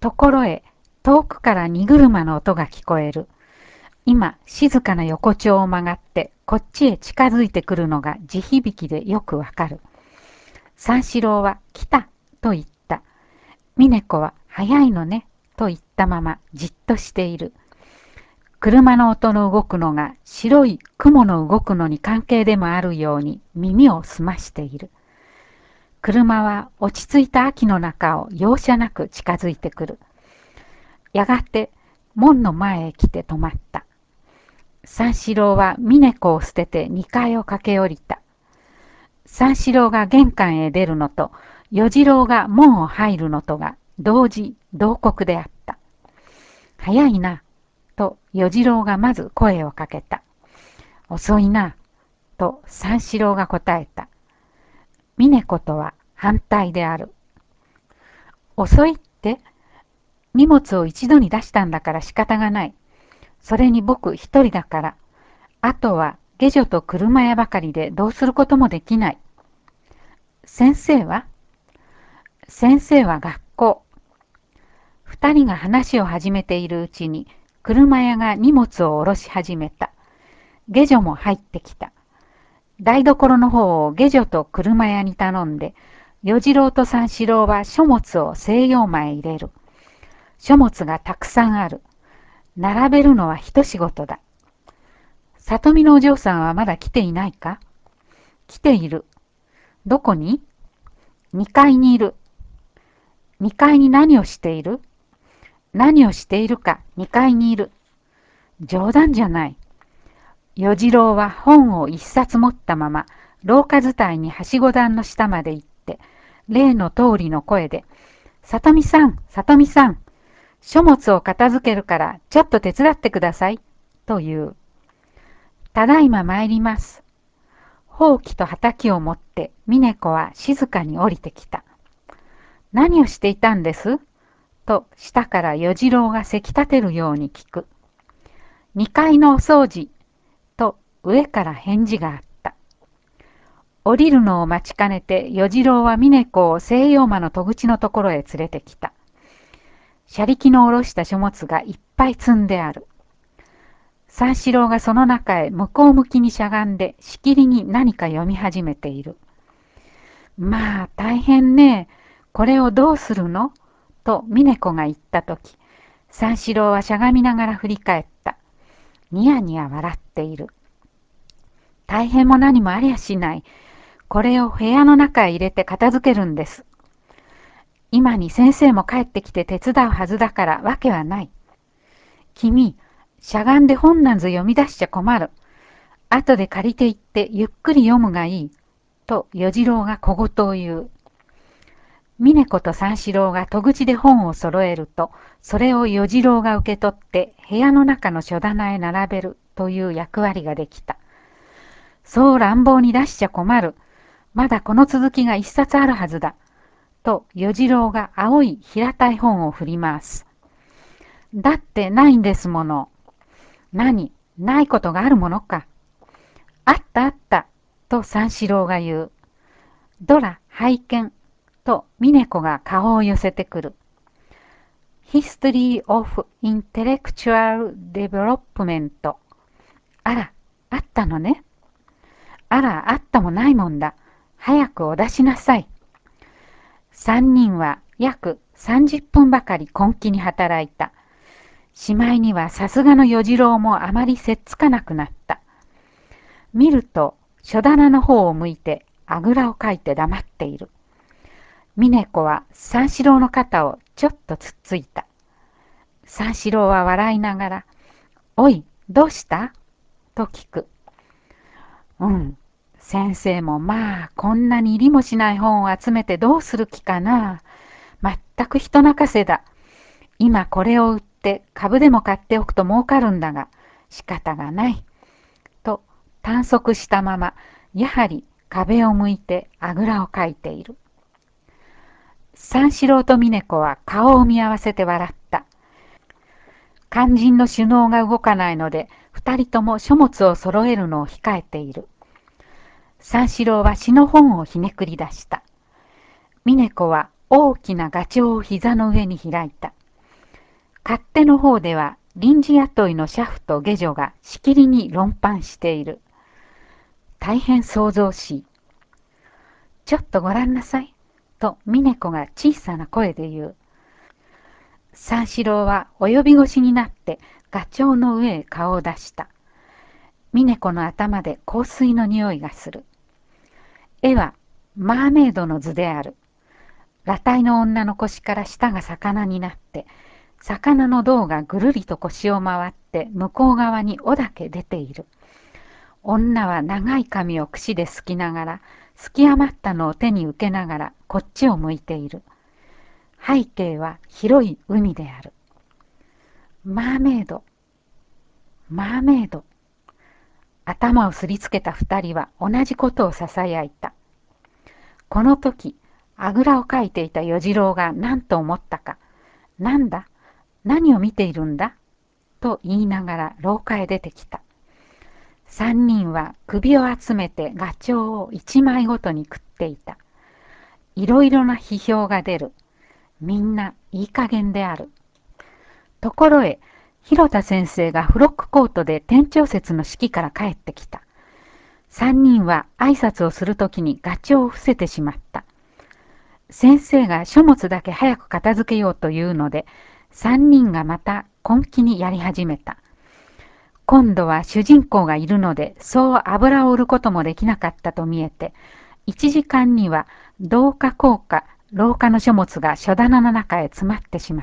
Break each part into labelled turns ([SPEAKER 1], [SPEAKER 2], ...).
[SPEAKER 1] ところへ遠くから荷車の音が聞こえる。今、静かな横丁を曲がってこっちへ近づいてくるのが地響きでよくわかる。三四郎は来たと言った。峰子は早いのねと言ったままじっとしている。車の音の動くのが白い雲の動くのに関係でもあるように耳を澄ましている。車は落ち着いた秋の中を容赦なく近づいてくる。やがて門の前へ来て止まった。三四郎は峰子を捨てて2階を駆け下りた。三四郎が玄関へ出るのと与次郎が門を入るのとが同時同刻であった。早いなと与次郎がまず声をかけた。遅いなと三四郎が答えた。峰子とは反対である。遅いって、荷物を一度に出したんだから仕方がない。それに僕一人だから。あとは下女と車屋ばかりでどうすることもできない。先生は先生は学校。二人が話を始めているうちに車屋が荷物を下ろし始めた。下女も入ってきた。台所の方を下女と車屋に頼んで、与次郎と三四郎は書物を西洋間へ入れる。書物がたくさんある。並べるのは一仕事だ。里見のお嬢さんはまだ来ていないか？来ている。どこに？ 2 階にいる。2階に何をしている？何をしているか2階にいる。冗談じゃない。与次郎は本を一冊持ったまま廊下伝いにはしご段の下まで行って例の通りの声で「里見さん、里見さん、書物を片付けるからちょっと手伝ってください」と言う。ただいま参ります。ほうきと畑を持って峰子は静かに降りてきた。何をしていたんですと下から与次郎がせき立てるように聞く。2階のお掃除と上から返事があった。降りるのを待ちかねて与次郎は峰子を西洋間の戸口のところへ連れてきた。車力の下ろした書物がいっぱい積んである。三四郎がその中へ向こう向きにしゃがんでしきりに何か読み始めている。まあ大変ね。これをどうするのと峰子が言ったとき、三四郎はしゃがみながら振り返った。ニヤニヤ笑っている。大変も何もありゃしない。これを部屋の中へ入れて片付けるんです。今に先生も帰ってきて手伝うはずだからわけはない。君、しゃがんで本なんぞ読み出しちゃ困る。後で借りて行ってゆっくり読むがいい。と与次郎が小言を言う。峰子と三四郎が戸口で本を揃えると、それを与次郎が受け取って部屋の中の書棚へ並べるという役割ができた。そう乱暴に出しちゃ困る。まだこの続きが一冊あるはずだ。と与次郎が青い平たい本を振ります。だってないんですもの。何、ないことがあるものか。あったあった。と三四郎が言う。ドラ、拝見。と峰子が顔を寄せてくる。History of Intellectual Development。あら、あったのね。あら、あったもないもんだ。早くお出しなさい。三人は約30分ばかり根気に働いた。しまいにはさすがの与次郎もあまりせっつかなくなった。見ると書棚の方を向いてあぐらをかいて黙っている。峰子は三四郎の肩をちょっとつっついた。三四郎は笑いながら、おい、どうしたと聞く。うん、先生もまあこんなに入りもしない本を集めてどうする気かな。まったく人泣かせだ。今これを売って株でも買っておくと儲かるんだが仕方がない。と短足したままやはり壁を向いてあぐらをかいている。三四郎と峰子は顔を見合わせて笑った。肝心の首脳が動かないので二人とも書物を揃えるのを控えている。三四郎は詩の本をひねくり出した。峰子は大きなガチョウを膝の上に開いた。 勝手の方では臨時雇いの車夫と下女がしきりに論判している。大変騒々しい。ちょっとごらんなさい。と峰子が小さな声で言う。三四郎は及び腰になってガチョウの上へ顔を出した。峰子の頭で香水の匂いがする。絵はマーメイドの図である。裸体の女の腰から下が魚になって、魚の胴がぐるりと腰を回って向こう側に尾だけ出ている。女は長い髪を櫛ですきながら、すき余ったのを手に受けながらこっちを向いている。背景は広い海である。マーメイド、マーメイド。頭をすりつけた二人は同じことを囁いた。この時、あぐらをかいていた与次郎が何と思ったか。なんだ、何を見ているんだと言いながら廊下へ出てきた。三人は首を集めてガチョウを一枚ごとに食っていた。いろいろな批評が出る。みんないい加減である。ところへ、広田先生がフロックコートで店長説の式から帰ってきた。三人は挨拶をするときにガチョウを伏せてしまった。先生が書物だけ早く片付けようというので、三人がまた根気にやり始めた。今度は主人公がいるので、そう油を売ることもできなかったと見えて、1時間には廊下校下、廊下の書物が書棚の中へ詰まってしまった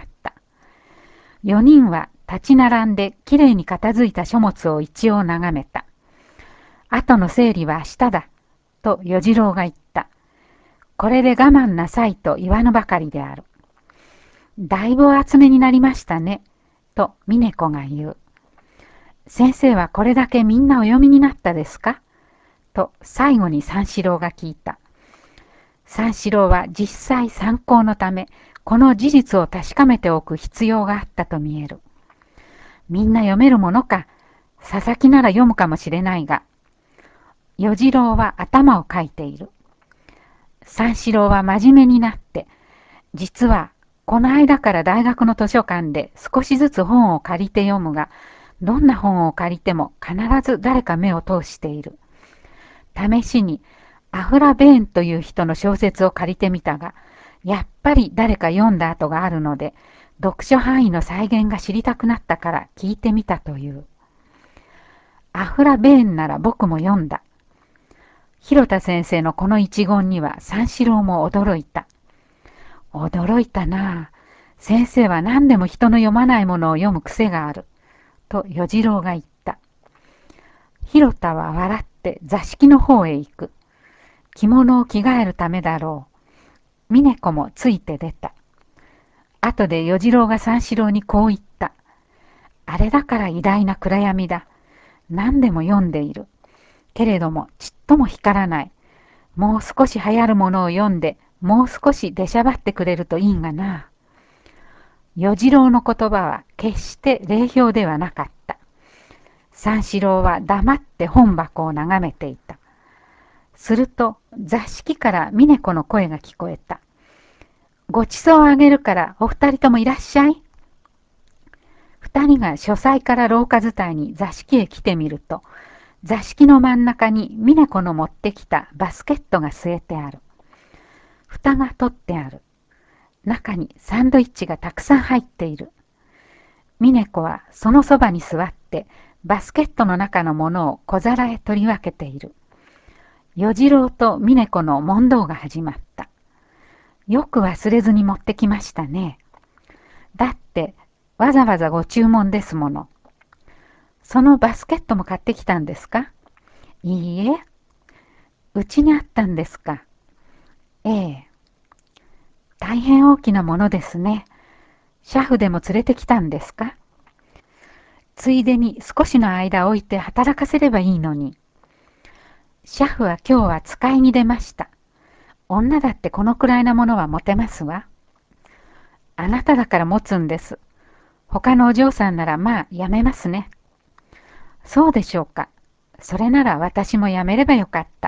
[SPEAKER 1] 。4人は立ち並んできれいに片付いた書物を一応眺めた。後の整理は明日だ、と与次郎が言った。これで我慢なさいと言わぬばかりである。だいぶお集めになりましたね、と峰子が言う。先生はこれだけみんなお読みになったですかと最後に三四郎が聞いた。三四郎は実際参考のため、この事実を確かめておく必要があったと見える。みんな読めるものか、佐々木なら読むかもしれないが、与次郎は頭をかいている。三四郎は真面目になって、実はこの間から大学の図書館で少しずつ本を借りて読むが、どんな本を借りても必ず誰か目を通している。試しにアフラ・ベーンという人の小説を借りてみたが、やっぱり誰か読んだ跡があるので、読書範囲の再現が知りたくなったから聞いてみたという。アフラ・ベーンなら僕も読んだ。広田先生のこの一言には三四郎も驚いた。驚いたなあ。先生は何でも人の読まないものを読む癖がある。と与次郎が言った。広田は笑って座敷の方へ行く。着物を着替えるためだろう。峰子もついて出た。後で与次郎が三四郎にこう言った。あれだから偉大な暗闇だ。何でも読んでいる。けれどもちっとも光らない。もう少し流行るものを読んで、もう少し出しゃばってくれるといいがな。与次郎の言葉は決して礼評ではなかった。三四郎は黙って本箱を眺めていた。すると座敷から峰子の声が聞こえた。ごちそうをあげるからお二人ともいらっしゃい。二人が書斎から廊下伝いに座敷へ来てみると、座敷の真ん中に峰子の持ってきたバスケットが据えてある。蓋が取ってある。中にサンドイッチがたくさん入っている。峰子はそのそばに座ってバスケットの中のものを小皿へ取り分けている。与次郎と峰子の問答が始まった。よく忘れずに持ってきましたね。だってわざわざご注文ですもの。そのバスケットも買ってきたんですか？いいえ。うちにあったんですか？ええ。大変大きなものですね。車夫でも連れてきたんですか？ついでに少しの間置いて働かせればいいのに。車夫は今日は使いに出ました。女だってこのくらいなものは持てますわ。あなただから持つんです。他のお嬢さんならまあやめますね。そうでしょうか。それなら私もやめればよかった。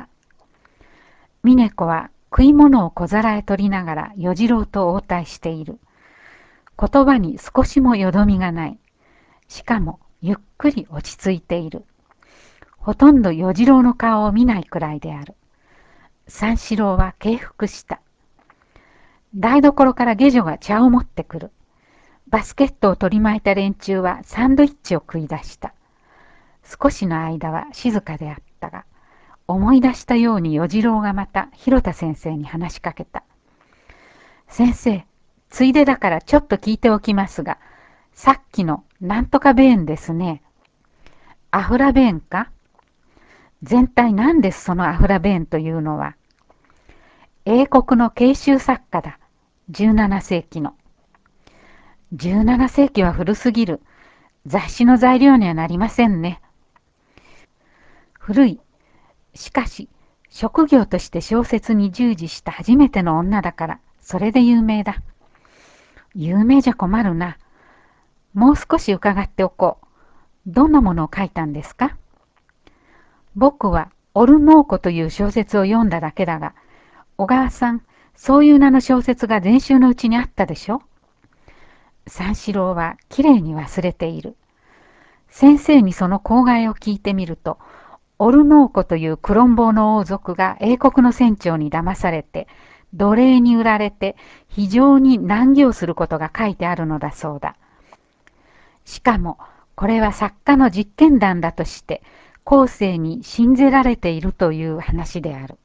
[SPEAKER 1] 峰子は食い物を小皿へ取りながら与次郎と応対している。 言葉に少しもよどみがない。しかもゆっくり落ち着いている。ほとんど与次郎の顔を見ないくらいである。三四郎は敬服した。台所から下女が茶を持ってくる。バスケットを取り巻いた連中はサンドイッチを食い出した。少しの間は静かであったが、思い出したように与次郎がまた広田先生に話しかけた。先生、ついでだからちょっと聞いておきますが、さっきのなんとかベーンですね。アフラベーンか？全体なんですそのアフラベーンというのは。英国の慶州作家だ。17世紀の。17世紀は古すぎる。雑誌の材料にはなりませんね。古い。しかし、職業として小説に従事した初めての女だから、それで有名だ。有名じゃ困るな。もう少し伺っておこう。どんなものを書いたんですか？僕はオルノーコという小説を読んだだけだが、小川さん、そういう名の小説が全集のうちにあったでしょ？三四郎はきれいに忘れている。先生にその口外を聞いてみると、オルノーコというクロンボーの王族が英国の船長に騙されて、奴隷に売られて非常に難儀をすることが書いてあるのだそうだ。しかも、これは作家の実験談だとして、後世に信ぜられているという話である。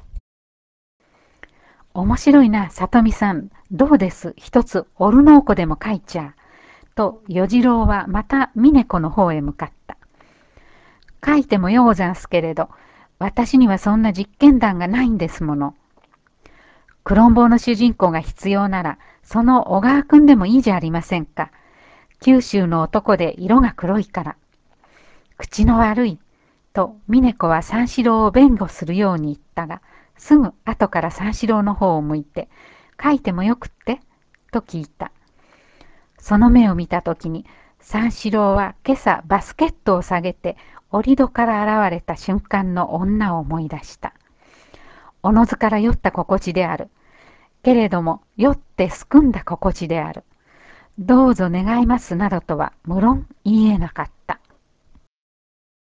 [SPEAKER 1] 面白いな、里美さん。どうです？一つ、オルノーコでも書いちゃう。と、与次郎はまた峰子の方へ向かった。書いてもようござんすけれど、私にはそんな実験談がないんですもの。クロンボーの主人公が必要なら、その小川くんでもいいじゃありませんか。九州の男で色が黒いから。口の悪い。と、峰子は三四郎を弁護するように言ったが、すぐ後から三四郎の方を向いて、書いてもよくってと聞いた。その目を見たときに、三四郎は今朝バスケットを下げて、折戸から現れた瞬間の女を思い出した。おのずから酔った心地である。けれども、酔ってすくんだ心地である。どうぞ願いますなどとは無論言い得なかった。